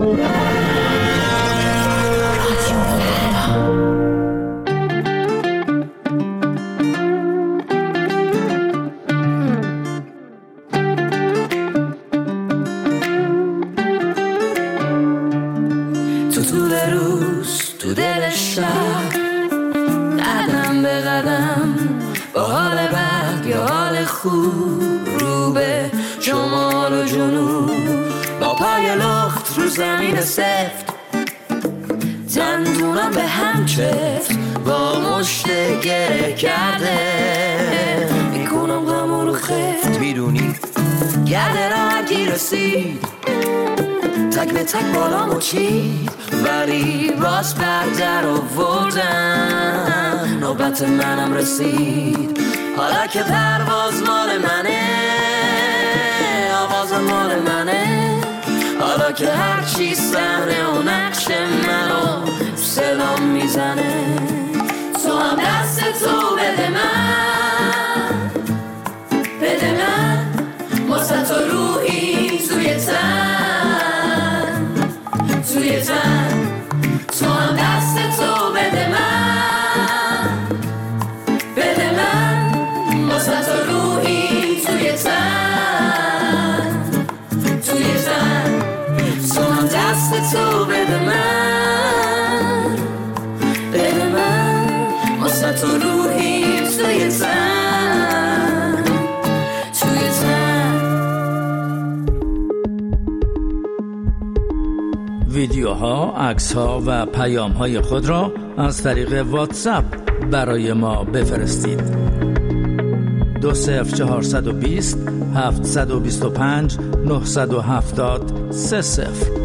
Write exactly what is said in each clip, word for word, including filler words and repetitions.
زمین سفت دندونم به هم چفت با مشت گره کرده میکنم غمو رو خفت میدونی گرده را هرکی رسید تک به تک بالامو چید ولی راست بر در آوردن نوبت منم رسید حالا که پرواز مال منه آواز مال منه حالا که هر چی صحنه و نقش منو سلام میزنه تو هم دست تو بده من بده من واسه تو روحی توی تن توی تن تو هم دست تو بده من بده من واسه تو روحی توی تن توی تن دست تو بده من بده من واسه تو روحی توی تن توی تن. ویدیوها، عکس‌ها و پیام‌های خود را از طریق واتساپ برای ما بفرستید. دو صفر چهارصد و بیست هفتصد و بیست و پنج نهصد و هفتاد سه صفر.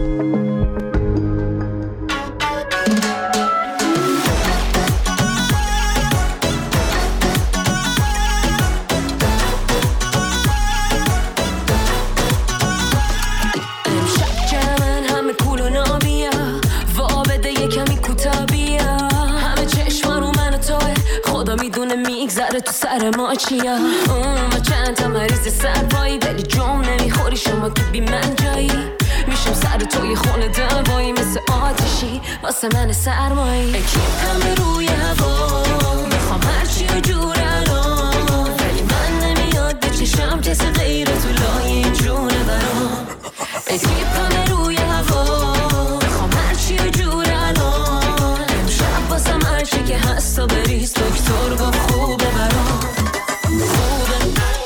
تو سر ما چیا اون و چند تا مریض سرپایی ولی جام نمیخوری شما که بی من جایی میشم سر توی خونه دوایی مثل آتشی واسه من سرمایی اکیم همه روی هوا میخوام هرچی و جور الان ولی من نمیاد به چشم کسی غیر تو لای جونه برام اکیم همه روی هوا میخوام هرچی و جور الان امشب واسه هرچی که هست و بریز دکتر گفت خوبه برام خوبه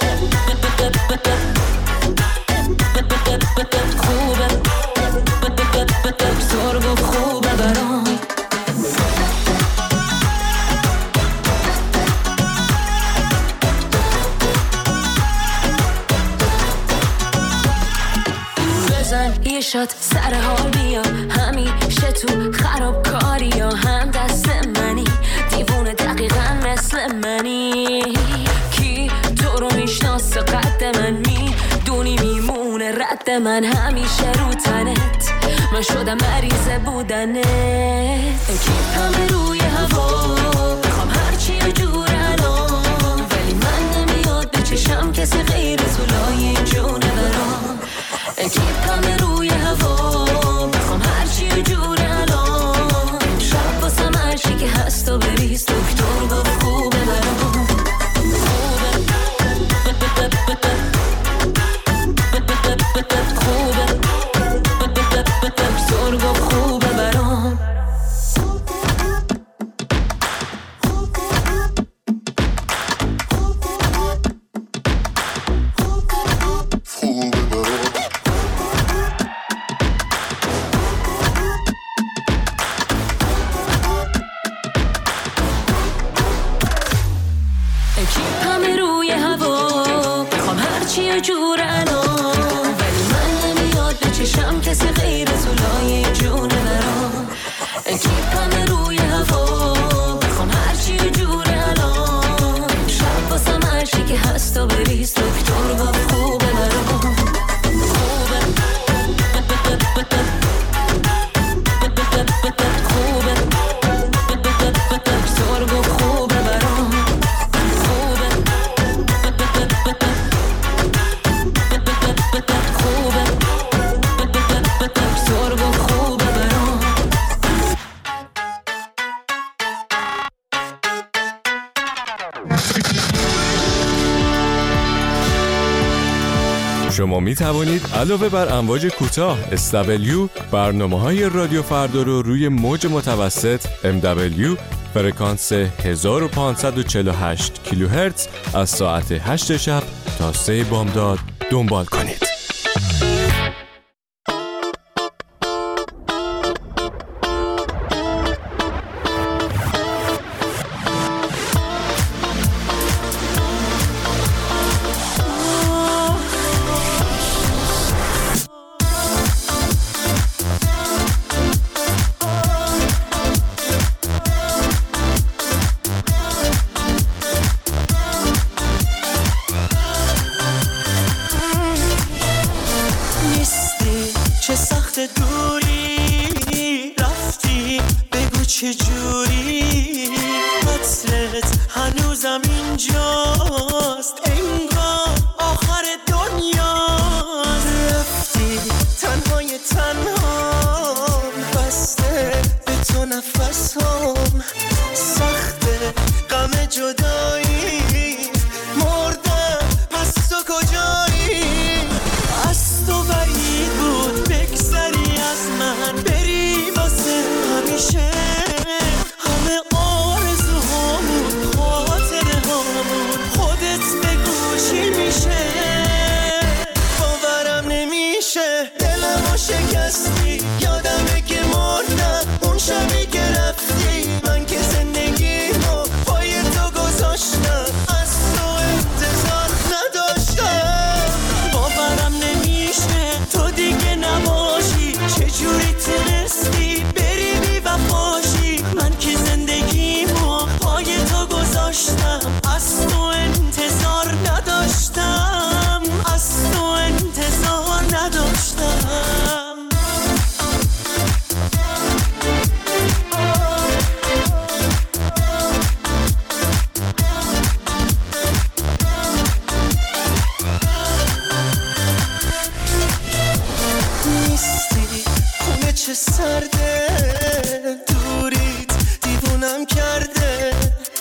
خوبه دکتر گفت خوبه برام بزن یه شات سر حال بیا همیشه تو خرابکاری یا هم دست منی دیوونه دقیقا مثل منی کی تو رو میشناسه قد من میدونی میمونه رد من همیشه رو تنت من شدم مریض بودنت اکیب همه روی هوا بخوام هرچی و جور الان ولی من نمیاد به چشم کسی غیر تو لای جونه برام اکیب همه روی هوا بخوام هرچی و جور الان شب واسم هرچی که هست و بریز دکتر گفت خوبه برام خوبه خوبه دکتر گفت خوبه برام شما می توانید علاوه بر امواج کوتاه اس دبلیو برنامه‌های رادیو فردا رو روی موج متوسط ام دبلیو فرکانس هزار و پانصد و چهل و هشت کیلوهرتز از ساعت هشت شب تا سه بامداد دنبال کنید. چجوری قطرت هنوزم اینجاست، انگار آخر دنیاست. رفتی تنهای تنها بسته به تو نفسم، سخته غم جدایی، مردم پس تو کجایی؟ از تو بعید بود بگذری از من، بری واسه همیشه. شکستی یادمه که مردم اون شبی که رفتی، من که زندگیمو پای تو گذاشتم، از تو انتظار نداشتم. باورم نمیشه تو دیگه نباشی، چجوری تونستی بری بی وفاشی؟ من که زندگیمو پای تو گذاشتم، از تو انتظار نداشتم، از تو انتظار نداشتم. چه سرده دوریت دیوونم کرده،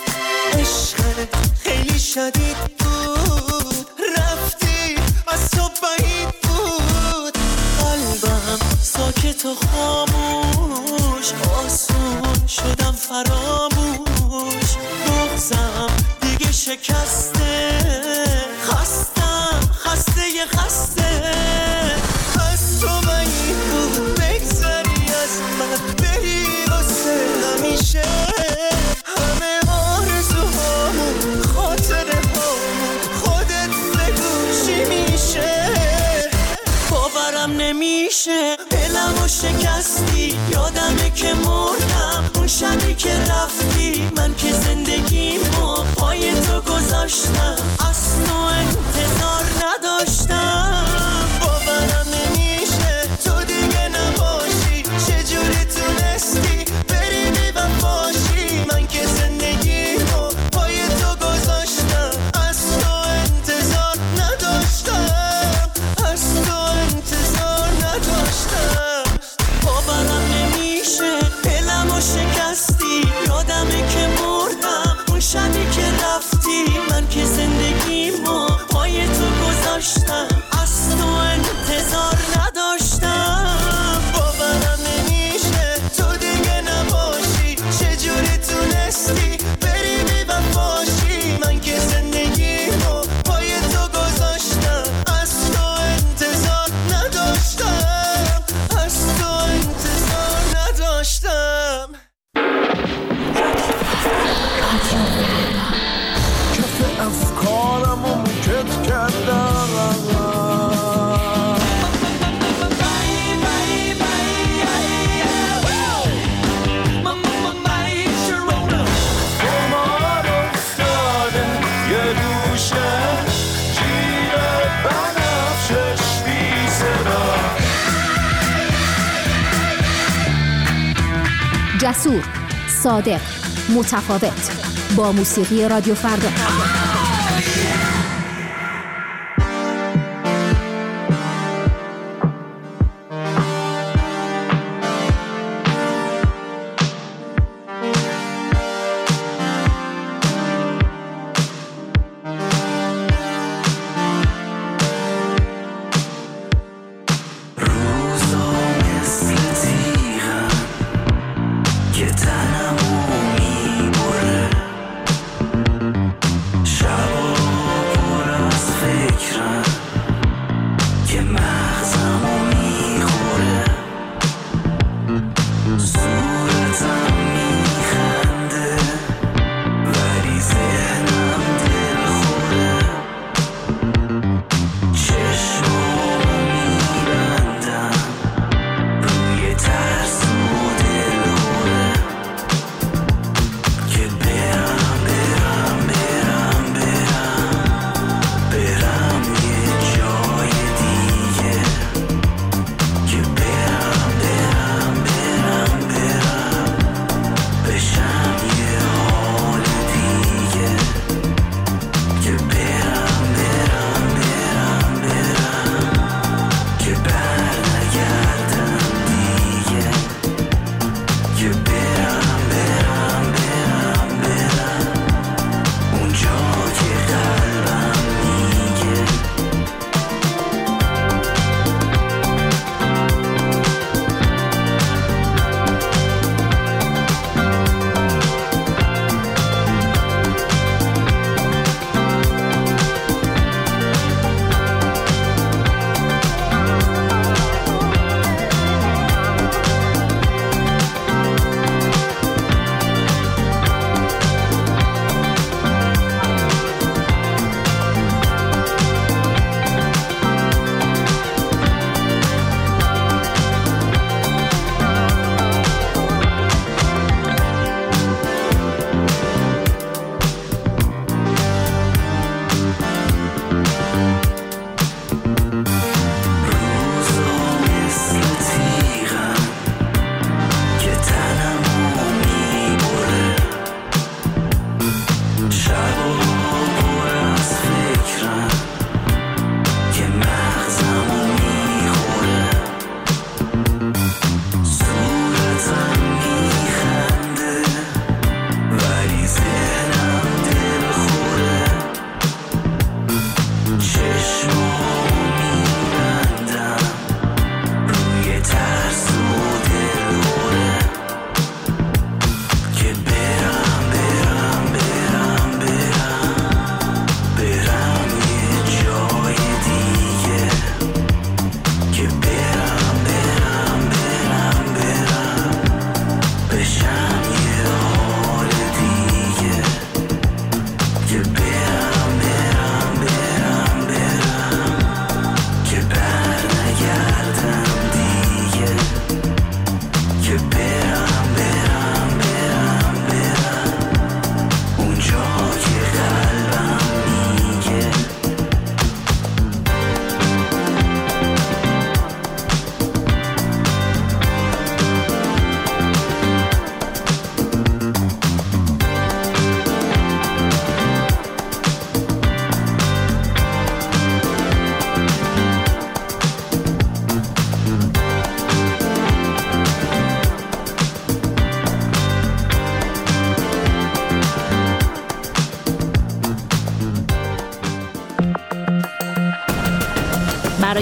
عشقت خیلی شدید بود، رفتی از تو بعید بود، قلبم ساکت و خاموش، آسون شدم فراموش، بغضم دیگه شکسته، خستم خسته ی خسته. از تو بعید بود بگذری از من، بری واسه همیشه، همه آرزوهامون خاطره هامون خودت بگو چی میشه. باورم نمیشه دلمو شکستی، یادمه که مردم اون شبی که رفتی، من که زندگیمو پای تو گذاشتم، از تو انتظار نداشتم. باورم نمیشه تو دیگه نباشی، چجوری تونستی بری بی وفاشی؟ من که زندگیمو پای تو گذاشتم، از تو انتظار نداشتم، از تو انتظار نداشتم. باورم نمیشه دلمو شکستی، یادمه که مردم اون شبی که رفتی، من که زندگیمو پای تو گذاشتم، از تو انتظار نداشتم. باورم نمیشه تو دیگه نباشی، چجوری تونستی بری بی وفاشی؟ من که زندگیمو پای تو گذاشتم، از تو انتظار نداشتم، از تو انتظار نداشتم. کف افکارمو موکت کردم، جسور، صادق، متفاوت، با موسیقی رادیو فردا.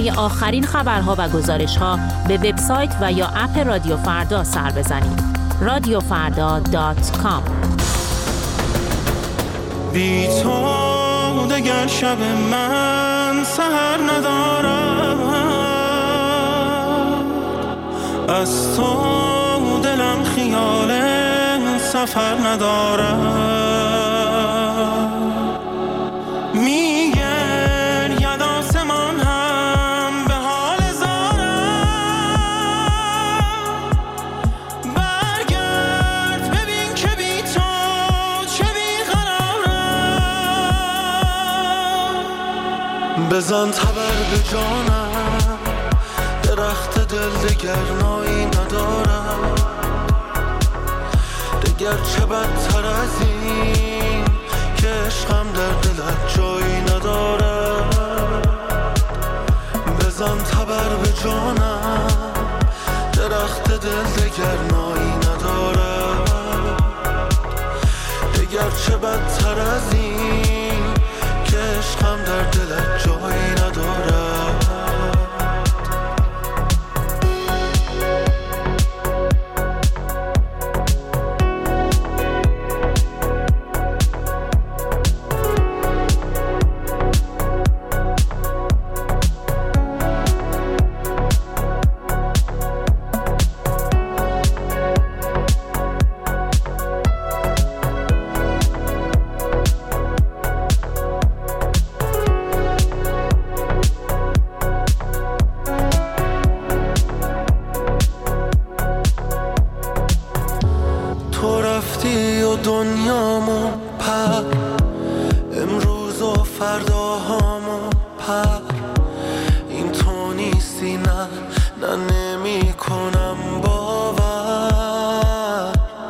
برای آخرین خبرها و گزارش‌ها به وبسایت و یا اپ رادیو فردا سر بزنید. رادیو فردا دات کام. بی تو دگر شب من سحر ندارم، از تو دلم خیال سفر ندارم. میگر ید آسمان هم به حال زارم، برگرد ببین که بی تو چه بیقرارم. بزن تبر به جانم، درخت دل دگر نایی ندارم، دگر چه بدتر از این که عشقم در دلت جایی ندارم. بزن تبر به جانم، درخت دل دگر نایی ندارم، دگر چه بدتر از این که عشقم در دلت جایی ندارم. دنیامو پر، امروز و فرداهامو پر، این تو نیستی نه نه نمی کنم باور.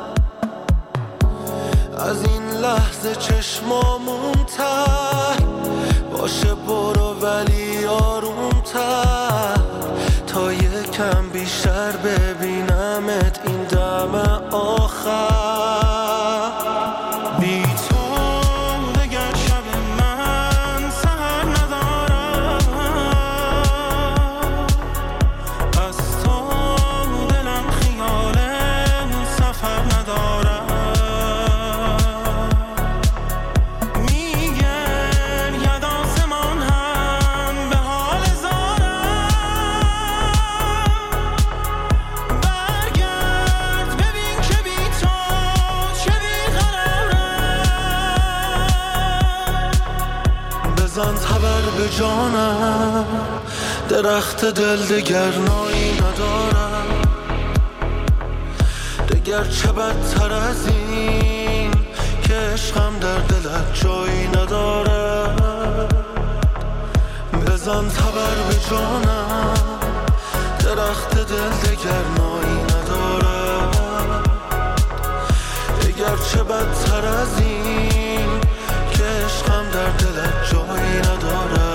از این لحظه چشمامون تر باشه، برو ولی آرومتر تا یکم بیشتر ببینمت این دم آخر. به جانم، درخت دل دگر نایی ندارم، دگر چه بدتر از این که عشقم در دلت جایی ندارم. بزن تبر به جانم، درخت دل دگر نایی ندارم، دگر چه بدتر از این که عشقم در دلت جایی ندارم.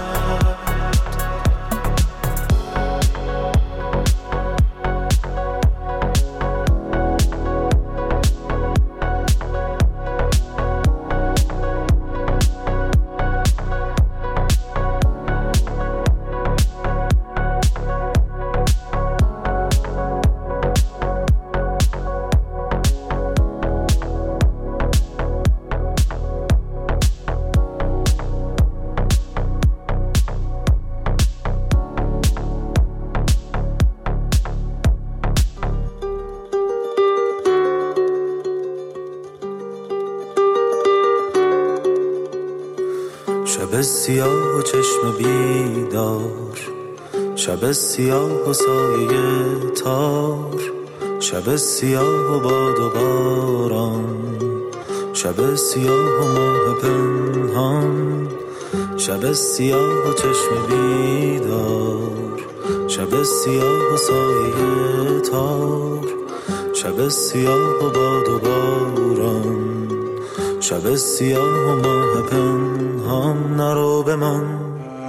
شب سیاه و چشم بیدار، شب سیاه و سایه تار، شب سیاه و باد و باران، شب سیاه و ماه پنهان، شب سیاه و چشم بیدار، شب سیاه و سایه تار، شب سیاه و باد و باران، شب سیاه و ماه پنهان. نرو بمان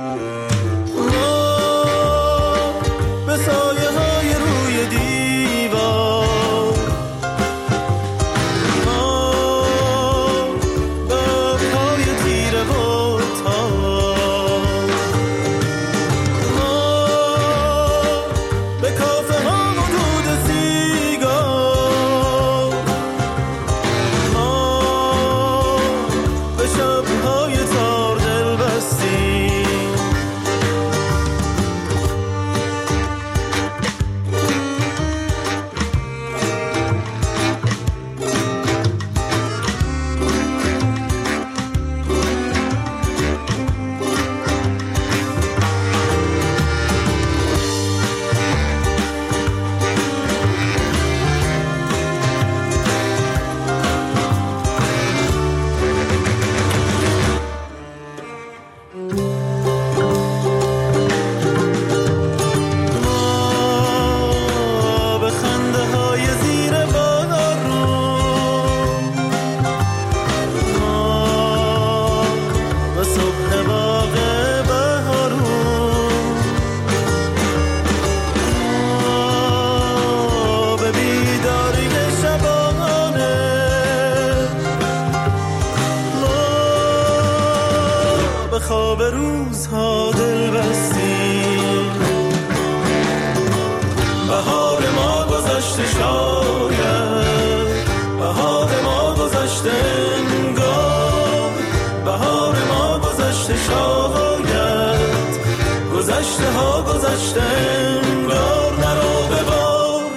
به سایه های روی دیوار، به پای تیره و تار، گذشته ها گذشته انگار نرو به بار.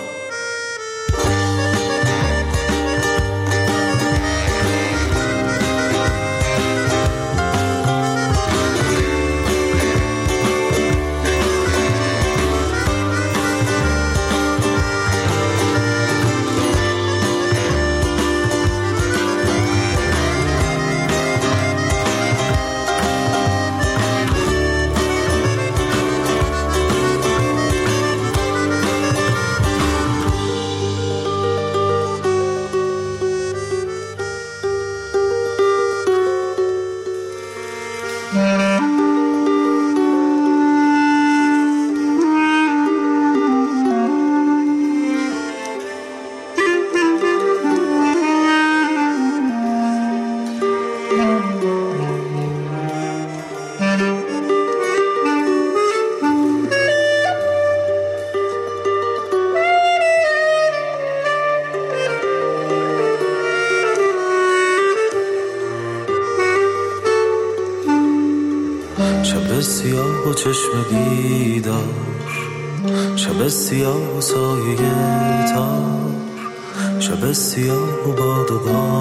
شب سیاه و چشم بیدار، شب سیاه و سایه تار، شب سیاه و باد و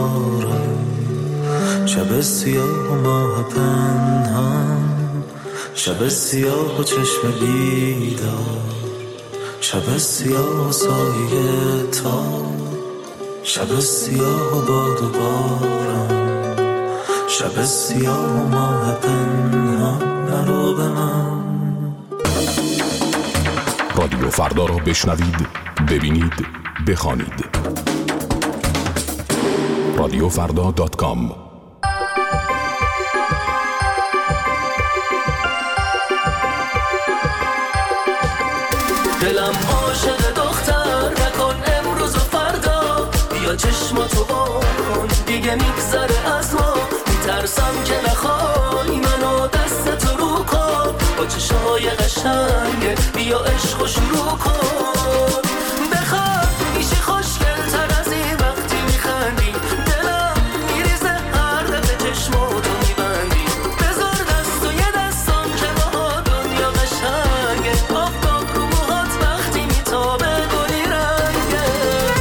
باران، شب سیاه و ماه پنهان، شب سیاه و چشم بیدار، شب سیاه و سایه تار، شب سیاه و باد و باران، شب سیاه و ماه پنهان. نرو به من. رادیو فردا را بشنوید، ببینید، بخوانید. رادیو فردا دات کام. دلم عاشق دختر نکن امروز و فردا، بیا چشماتو با کن دیگه میگذره از ما، میترسم که نخوای منو دست تو رو کن، با چشای قشنگه بیا عشق و شروع کن. بخواد میشه خوشگل تر از این وقتی میخندی، دلم میریزه هر دفعه چشماتو میبندی، بذار دست و یه دستم که با دنیا قشنگه، آفتاب رو موهات وقتی میتابه گلی رنگه.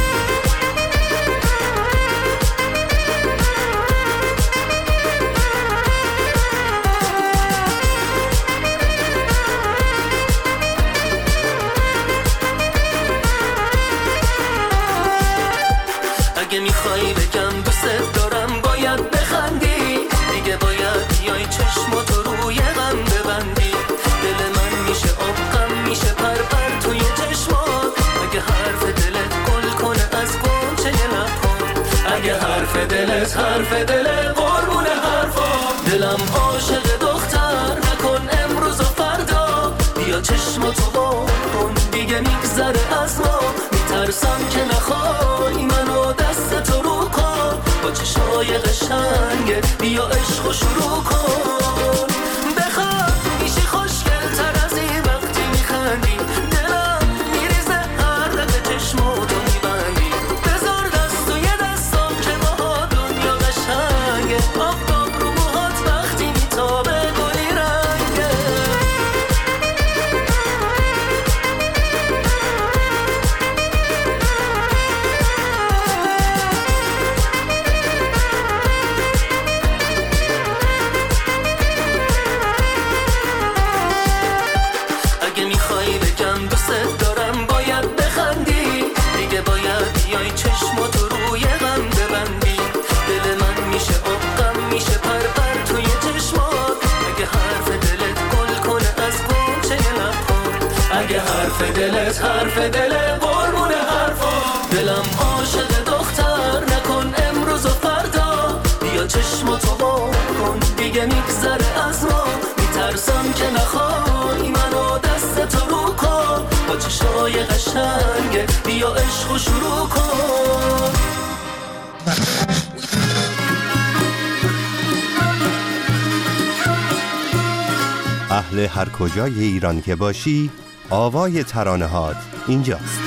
اگه میخوایی بگم دوست دارم باید بخندی، دیگه باید بیای چشماتو روی غم ببندی، دل من میشه آب غم میشه پر پر توی چشمات، اگه حرف دلت گل کنه از گنچه لبات، اگه حرف دلت حرف دل قربون حرفات. دلم عاشق دختر نکن امروز و فردا، بیا چشماتو با کن دیگه میگذره از ما، میترسم که نخوای منو دست تو رو کن، با چشای قشنگه بیا عشق و شروع کن. بخواد میشی خوشگل تر از این وقتی میخندی، دلم میریزه هر دفعه چشماتو میبندی، بذار دست و یه دستم که با دنیا قشنگه، آفتاب رو موهات وقتی میتابه گلی رنگه. اگه میخوایی بگم دوست دارم باید بخندی، دیگه باید بیای چشماتو روی غم ببندی، دل من میشه آب غم میشه پر پر توی چشمات، اگه حرف دلت گل کنه از گنچه لبات، اگه حرف دلت حرف دل قربون حرفات. دلم عاشق دختر نکن امروز و فردا، بیا چشماتو با کن دیگه میگذره از ما، میترسم که نخوای منو دست تو رو کن، با چشای قشنگه بیا عشق و شروع کن. اهل هر کجای ایران که باشی، آوای ترانه‌هات اینجاست.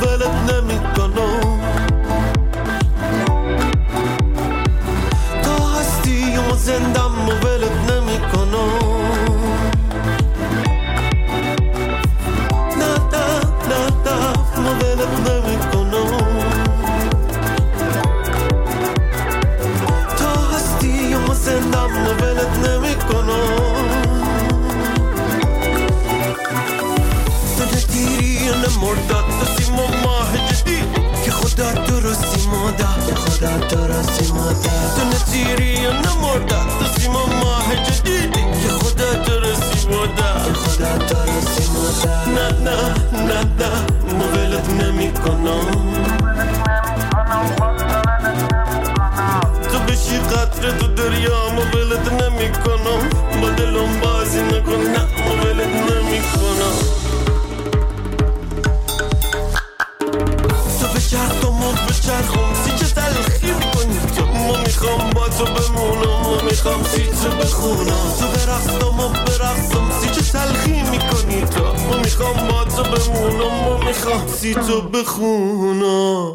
ولت نمیکنم تا هستی و زندم و ولت نمیکنم نه نه نه نه ما ولت نمیکنم تا هستی و زندم و ولت نمیکنم مرداد دستی ما ماه جدید که خدا درستی مادر که خدا درستی مادر تو نتیری یا نمرداد دستی ما ماه جدید که خدا درستی مادر که خدا درستی مادر نه نه نه نه ما ولت نمی کنم تو بشی قطره تو دریا ما ولت نمی کنم با دلم بازی نکن نه ما ولت نمی کنم بچرخ تو مد بچرخم سی چه تلخی میکنی تو ما میخوام با تو بمونم ما میخوام سی تو بخونم تو برقصم و برقصم سی چه تلخی میکنی تو ما میخوام با تو بمونم ما میخوام سی تو بخونم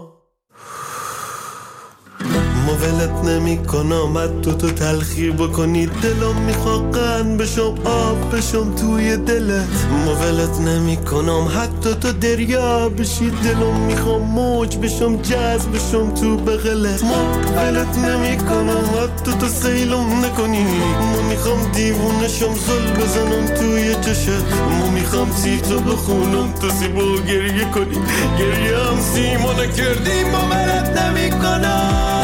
ما ولت نمی کنم حد تو تو تلخی بکنی دلم میخوام قند بشم آب بشم توی دلت ما ولت نمی کنم حد تو تو دریا بشی دلم میخوام موج بشم جذب بشم تو بغلت ما ولت نمی کنم حد تو تو سیلم نکنی ما میخوام دیوونشم زل بزنم توی چشت ما میخوام سی تو بخونم تو سی با گریه کنی گریه هم سی ما نکردی ما ولت نمی کنم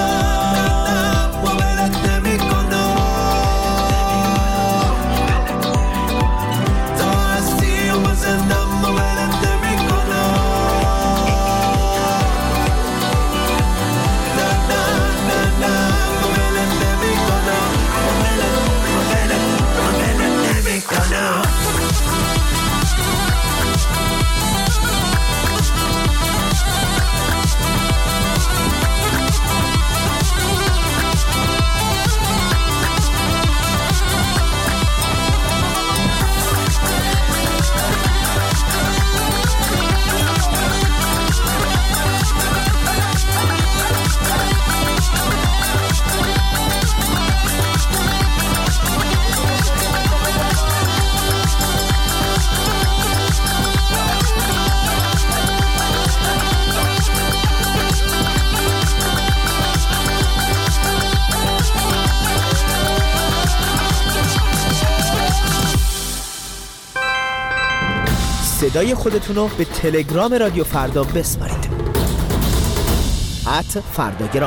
صدای خودتون رو به تلگرام رادیو فردا بسپارید ات فرداگرام.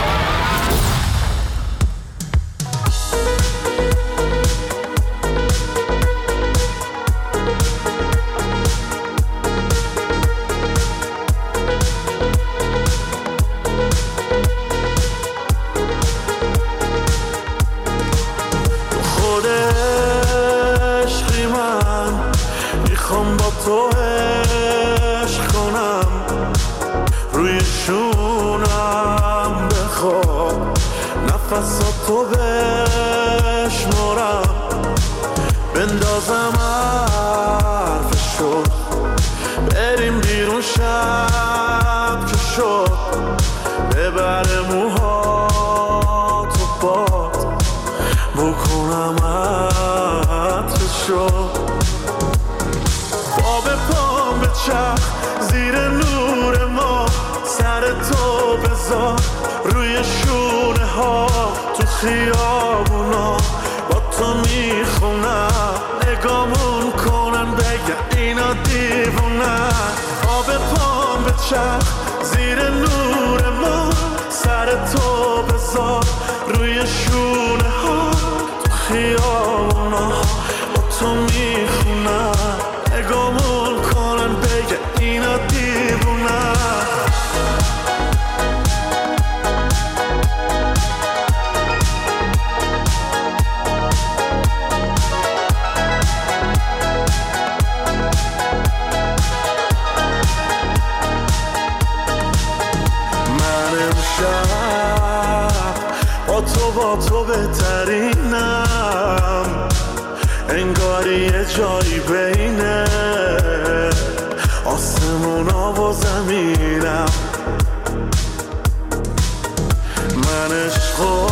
نفساتو بشمارم بندازم حرفشو بریم بیرون شب که شد ببره موهاتو باد بکنم عطرشو با به پام بچرخ زیر نور ما سر تو بذار روی شونه ها تو خیابونا با تو میخونم نگامون کنن بگن اینا دیوونن آب پام بچرخ زیر نور ما سر تو بذار روی شونه ها تو خیابونا با تو میخونن نگامون کنن بگن اینا دیوونن تو با تو بهترینم انگاری یه جایی بینه آسمونا و زمینم، من عشقو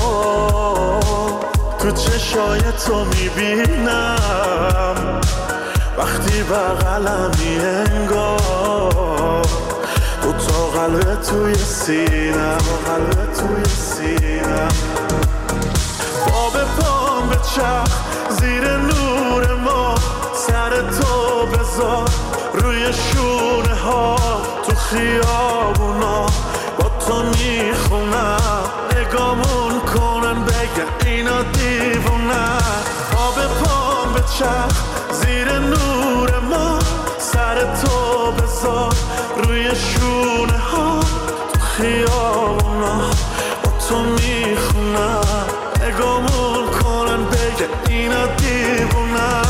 تو چشای تو میبینم، وقتی بغلمی انگار دو تا قلب توی سینم، قلب توی سینم. با به پام به چرخ زیر نور ما، سر تو بذار روی شونه ها، تو خیابونا با تو میخونم، نگامون کنن بگن اینا دیوونه. با به پام به چرخ زیر نور ما، سر تو بذار روی شونه ها، تو خیابونا با تو میخونم، نگامون کنن بگن اینا دیوونه.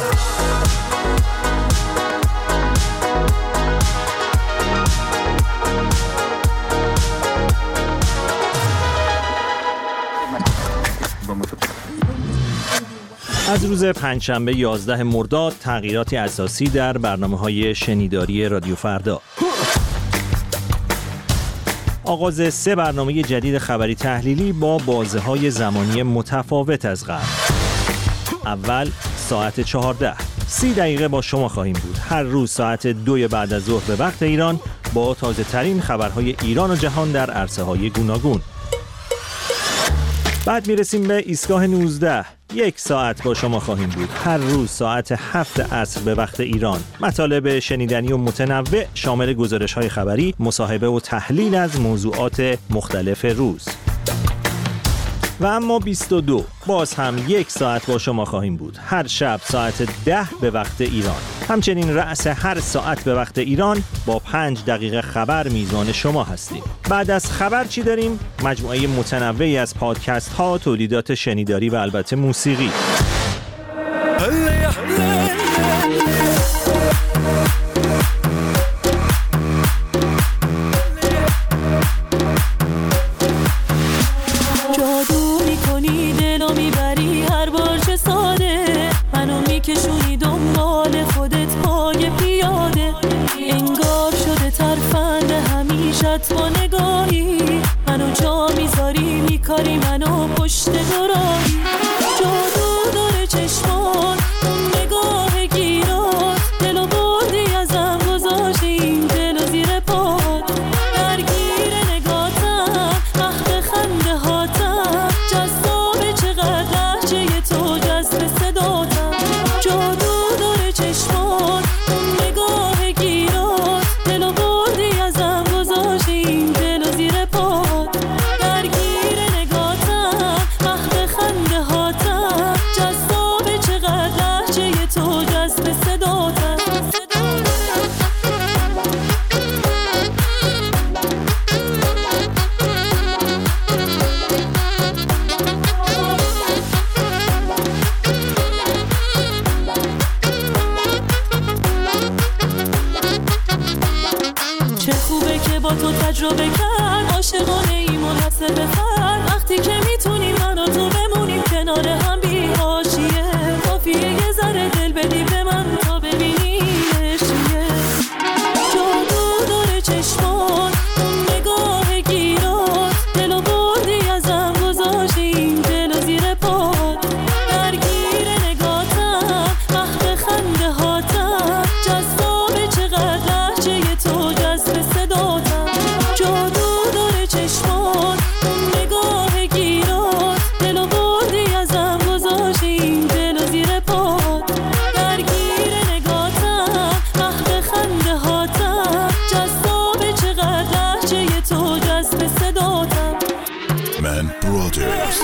از روز پنجشنبه یازده مرداد تغییراتی اساسی در برنامه‌های شنیداری رادیو فردا. آغاز سه برنامه جدید خبری تحلیلی با بازه‌های زمانی متفاوت از قبل. اول ساعت چهارده، سی دقیقه با شما خواهیم بود. هر روز ساعت دو بعد از ظهر به وقت ایران با تازه ترین خبرهای ایران و جهان در عرصه‌های گوناگون. بعد میرسیم به ایستگاه نوزده. یک ساعت با شما خواهیم بود. هر روز ساعت هفت عصر به وقت ایران. مطالب شنیدنی و متنوع شامل گزارش‌های خبری، مصاحبه و تحلیل از موضوعات مختلف روز. و اما بیست و دو، باز هم یک ساعت با شما خواهیم بود. هر شب ساعت ده به وقت ایران. همچنین رأس هر ساعت به وقت ایران با پنج دقیقه خبر میزان شما هستیم. بعد از خبر چی داریم؟ مجموعه متنوعی از پادکست ها، تولیدات شنیداری و البته موسیقی. کشونی دنبال خودت پای پیاده، انگار شده ترفند همیشت با نگاهی، منو جا میذاری میکاری منو پشت دراهی. جادو داره چشمان اون نگاه گیرات، دلو بردی ازم گذاشتی این دلو زیر پات، درگیر نگاتم مخت خنده هاتم، جذابه چقدر لحجه تو جذب صداتم. جادو داره چشمان اون نگاه گیرات، دلو بردی ازم گذاشتی این دلو زیر پات، درگیر نگاتم مخت خنده هاتم، جذابه چقدر لحجه تو جذب صداتم. با تو تجربه کرد، عاشقانه ای منحصر به فرد، وقتی که میتونیم من و تو بمونیم کنار هم بی حاشیه، کافیه یه ذره دل بدی به من تا ببینیمش چیه. جادو داره چشمان اون نگاه گیرات، دلو بردی ازم گذاشتی این دلو زیر پات، درگیر نگاتم مخت خنده هاتم، جذابه چقدر لحجه تو جذب صداتم. جادو داره چشمان اون نگاه گیرات، دلو بردی ازم گذاشتی این دلو زیر پات، درگیر نگاتم مخت خنده هاتم، جذابه چقدر لحجه تو جذب صداتم. من برادرز.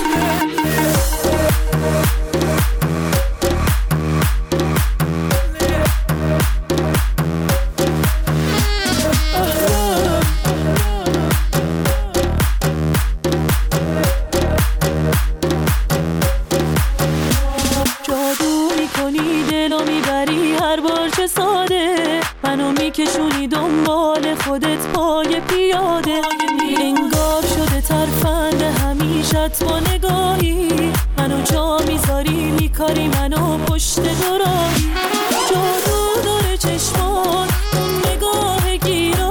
میکشونی دنبال خودت پای پیاده، انگار شده ترفند همیشت با نگاهی، منو جا میذاری میکاری منو پشت دراهی. جادو داره چشمان اون نگاه گیرا،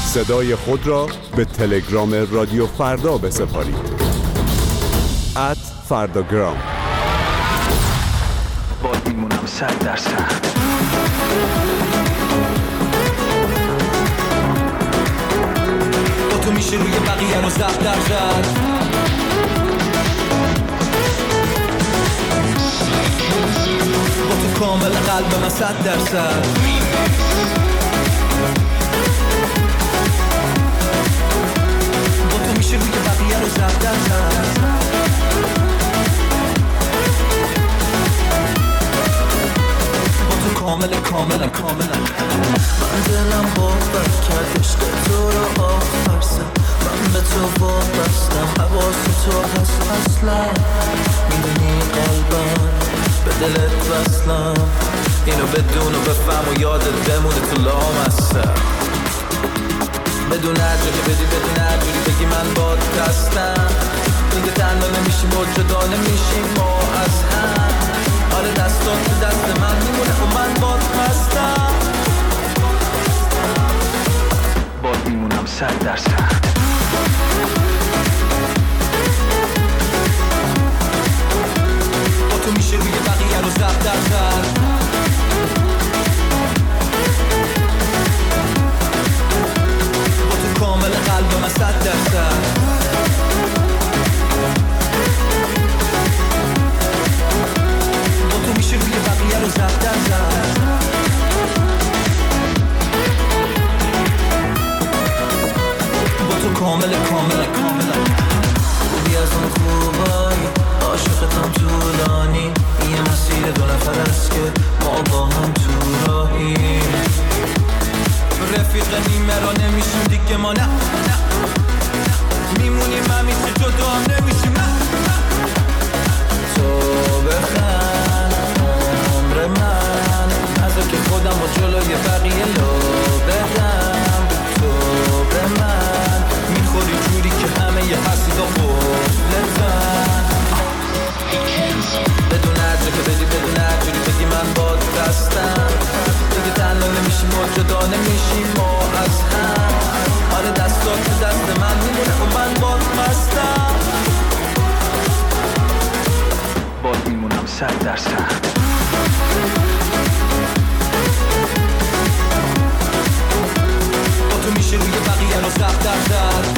صدای خود را به تلگرام رادیو فردا بسپارید. ات فرداگرام. باید میمونم صد درصد. با تو میشه روی بقیه رو صد درصد. با تو کامل قلب من صد درصد. با تو میشه روی بقیه رو صد درصد. کامل کاملا کاملا من دلم باور کرد عشق تو رو آفرسم. من به تو وابستم، حواس تو هست اصلا. میدونی قلبم به دلت وصلم. اینو بدون و بفهم و یادت بمونه تو لامستم. بدون هر جا که بدی، بدون هر جوری بگی من باد دستم. دیگه تنها نمیشیم و جدا نمیشیم ما از هم. آره دستان تو دست من میمونه و من باد هستم. باد میمونم صد درصد. با تو میشه روی بقیه رو صد درصد. با تو کامل قلب من صد درصد. میشه روی بقیه رو زد در زد. با تو کامل کامل کامل خوبی از اون خوبایی. عاشقتم طولانی. یه مسیر دو نفر است که ما با هم تو راهی. رفیق نیمه را نمیشیم دیگه ما نه نه. میمونیم همیشه جدا هم نمیشیم نه. تو بخند عمر من از که خودم و جلوی بقیه لو بدم. تو به من میخوری جوری که همه یه حسیدا بودلتن. بدون هر جا که بدی، بدون هر جوری بگی من باد دستم. دیگه تنها نمیشیم و جدا نمیشیم ما از هم. آره دستا تو دست من میمونه و من باد بستم. باد میمونم صد درصد. با تو میشه روی بقیه رو صد درصد.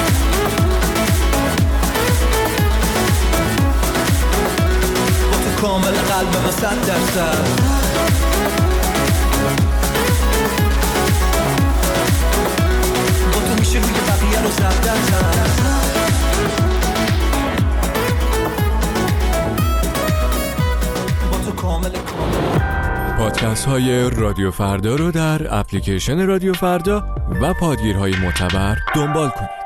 با تو کامل قلب من صد درصد. با تو میشه روی بقیه رو صد درصد. پادکست های رادیو فردا رو در اپلیکیشن رادیو فردا و پادگیرهای معتبر دنبال کنید.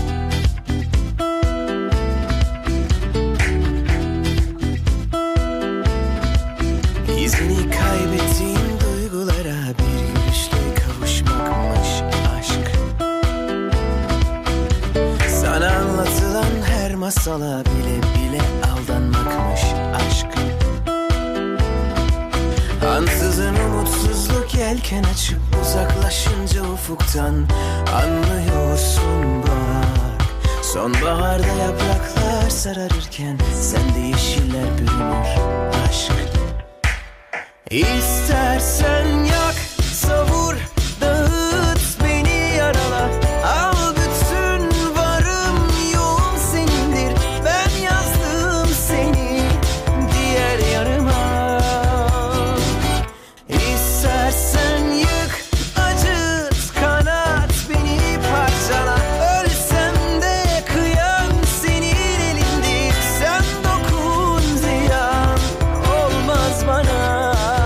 İzini kaybettiğim duygulara bir gülüşle kavuşmakmış aşk. Sana anlatılan her masala bile bile aldanmakmış aşk. Ansızın umutsuzluk yelken açıp uzaklaşınca ufuktan anlıyorsun bak. Sonbaharda yapraklar sararırken sende yeşiller bürünür aşk. İstersen yak, savur, dağıt beni yarala. Al bütün varım yoğum senindir. Ben yazdım seni diğer yarıma. İstersen yık, acıt, kanat beni parçala. Ölsem de kıyam senin elindir. Sen dokun ziyan olmaz bana.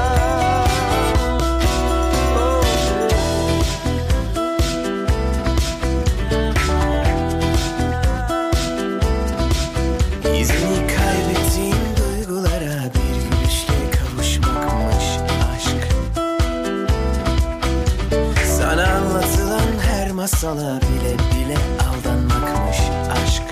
Masala bile bile aldanmakmış aşk.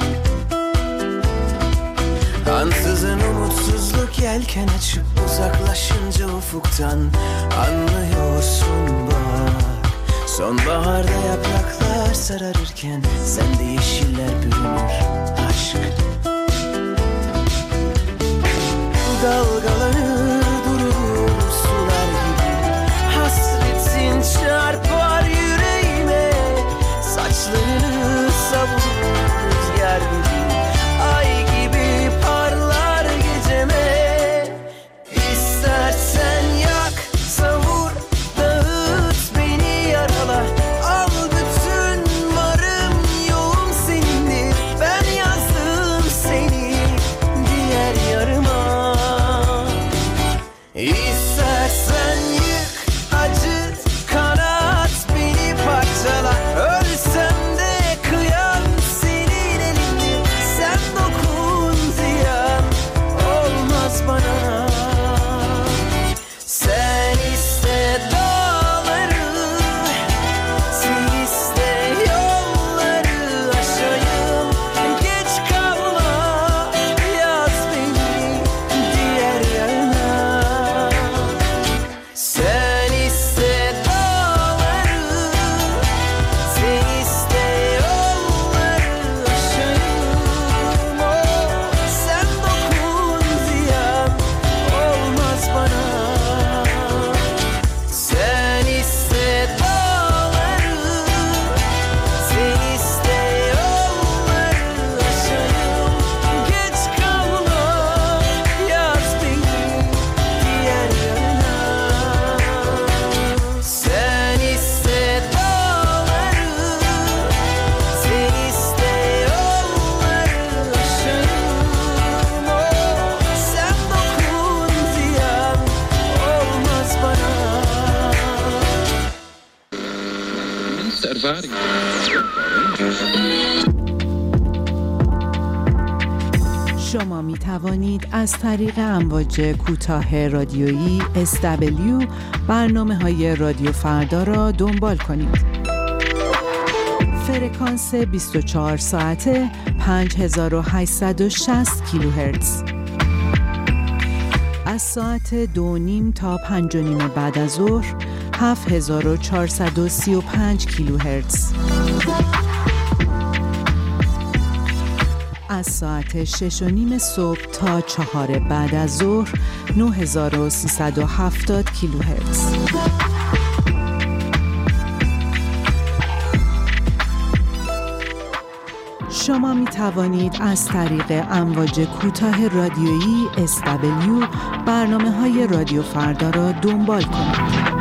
Ansızın umutsuzluk yelken açıp uzaklaşınca ufuktan anlıyorsun bak. Sonbaharda yapraklar sararırken sende yeşiller bürünür aşk. Dalgalanır durur sular gibi, hasretin çarpar yüreğime. Saçlarını savurur rüzgar gibi, ay gibi parlar geceme. İstersen yak, savur, dağıt beni yarala. Al bütün varım yoğum senindir. Ben yazdım seni diğer yarıma. İstersen yık, acıt, kanat, beni parçala. Ölsem de kıyam senin elindir. Sen dokun ziyan olmaz bana. Sen iste dağları, sen iste yolları aşayım. Geç kalma, yaz beni diğer yarına. Sen iste dağları, sen iste yolları aşayım. Oh, sen dokun ziyan olmaz bana. Sen iste dağları, sen iste yolları aşayım. Geç kalma, yaz beni diğer yarına. Sen iste dağları, sen iste yolları aşayım. Oh, sen dokun ziyan olmaz bana. شما می توانید از طریق امواج کوتاه رادیویی اس دبلیو برنامه های رادیو فردا را دنبال کنید. فرکانس بیست و چهار ساعته پنج هزار و هشتصد و شصت کیلوهرتز. از ساعت دو نیم تا پنج و نیم بعد از ظهر هفت هزار و چهارصد و سی و پنج کیلوهرتز. از ساعت شش و نیم صبح تا چهار بعد از ظهر نه هزار و سیصد و هفتاد کیلوهرتز. شما می توانید از طریق امواج کوتاه رادیویی اس دبلیو برنامه های رادیو فردا را دنبال کنید.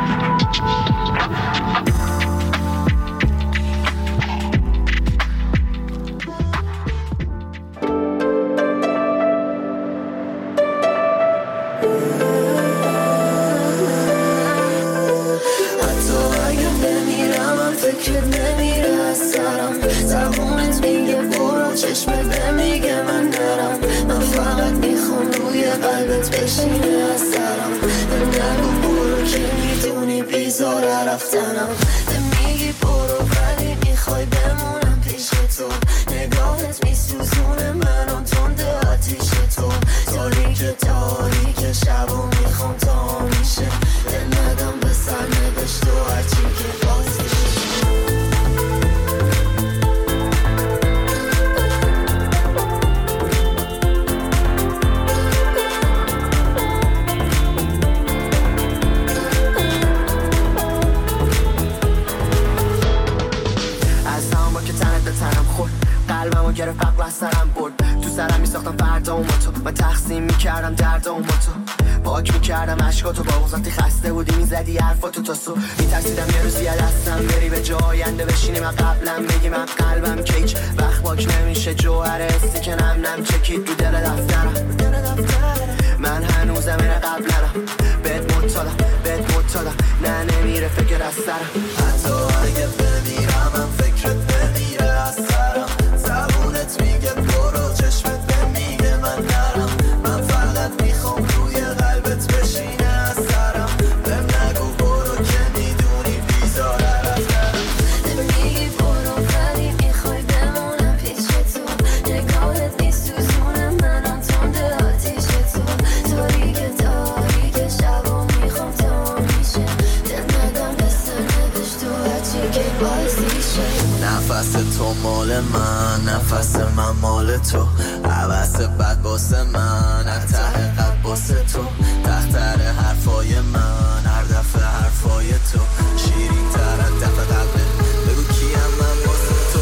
نفس من مال تو، عوض بد باسه من، از ته قلب باسه تو، تختر حرفای من، هر دفعه حرفای تو شیرین تر از دفعه قلبه، بگو کیم من باسه تو.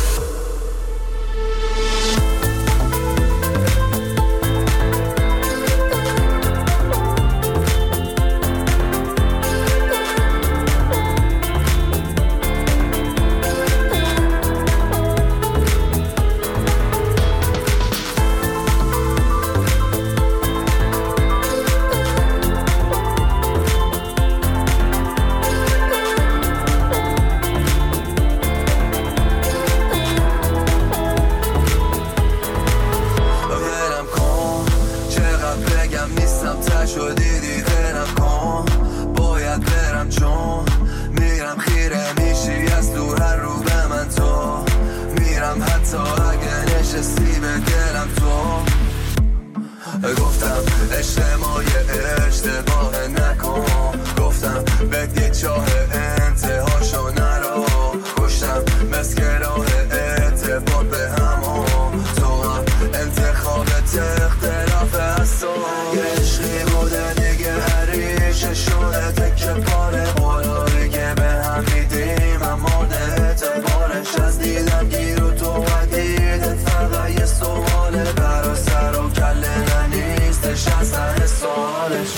گفتم اجتماع اشتباه نکن، گفتم بدی چاه انتهاشو نرو، کشتم مسکراه اعتبار به همون، تو هم انتخابت اختلاف هستو، یه عشقی بوده دیگه هریشه شده تکه پاره، قراره که به هم میدیم اما ده اعتبارش از دیدم گیر و تو و دیدت فقط یه سواله، برا سر و کله نیستش اصلا سوالش،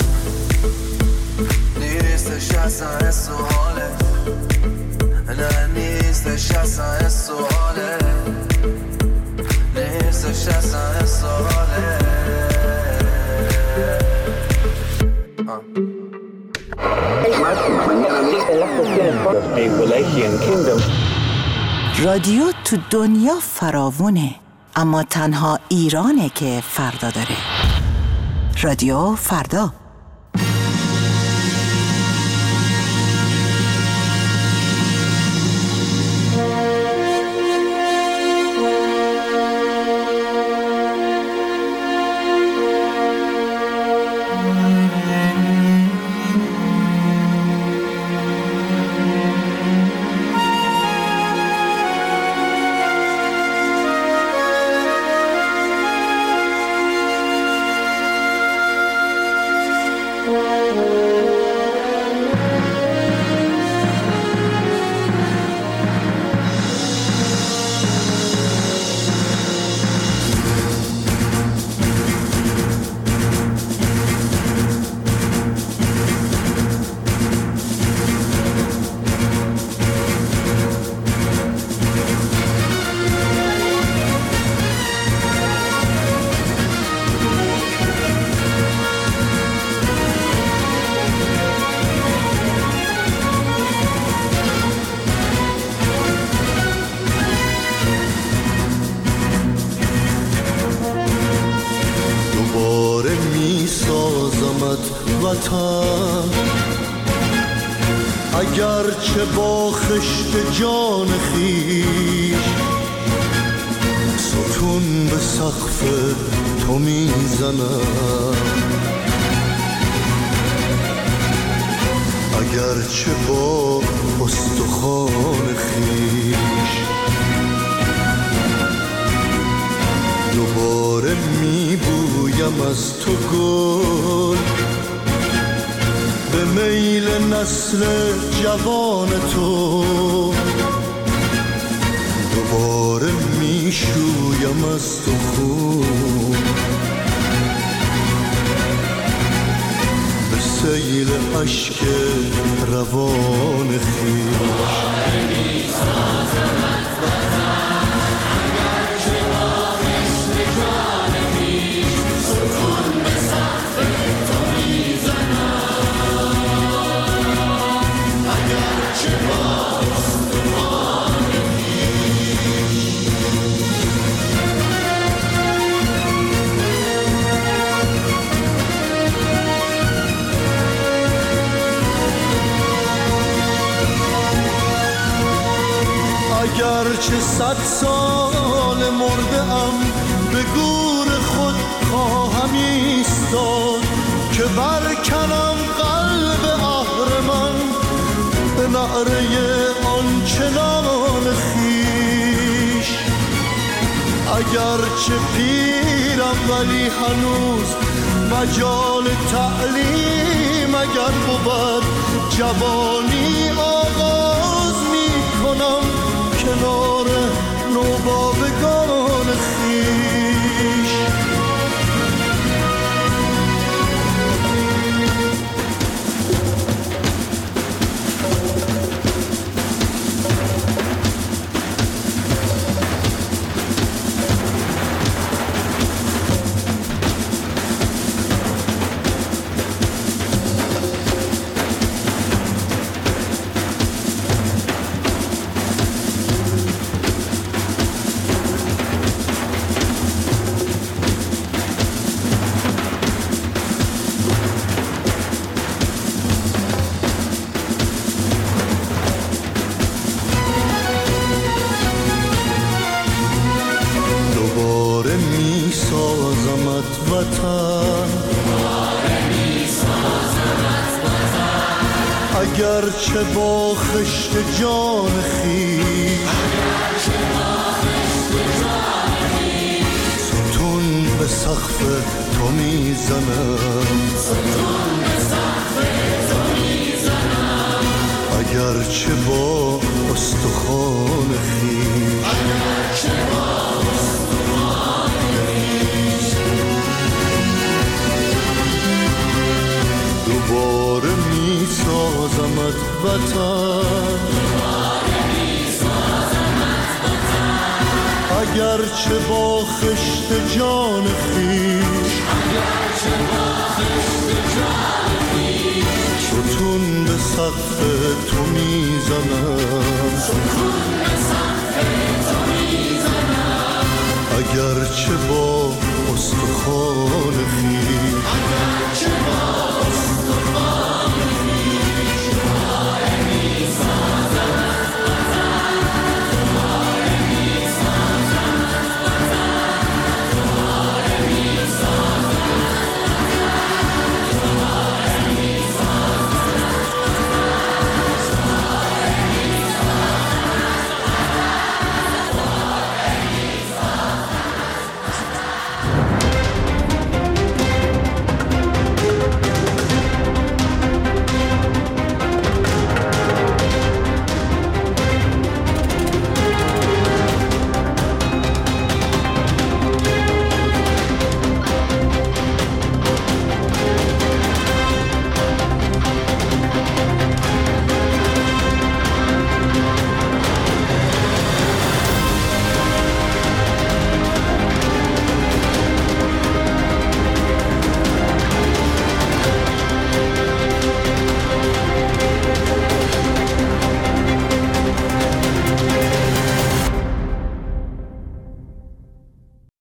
نیستش اصلا سوالش، نه نیستش اصلا سوالش، نیستش اصلا سوالش. رادیو تو دنیا فراوونه، اما تنها ایرانه که فردا داره. رادیو فردا. اگرچه با خشت جان خیش ستون به سقف تو میزنم، اگرچه با استخوان خیش دوباره میبویم از تو گل، به میل نسل جوان تو دوباره میشویم از تو خون، به سیل اشک روان خویش. اگرچه صد سال مرده ام به گور خود خواهم ایستاد، که برکنم قلب اهرمن به نعره آنچنان خویش. اگرچه پیرم ولی هنوز مجال تعلیم اگر بود جوانی آغاز می کنم کنار نوباوگان خویش. اگرچه با خشت جان خویش ستون به سقف تو میزنم، اگرچه با استخوان خویش دوباره می سازمت وطن، اگرچه با خشت جان خویش ستون به سقف تو میزنم، اگرچه با استخوان خویش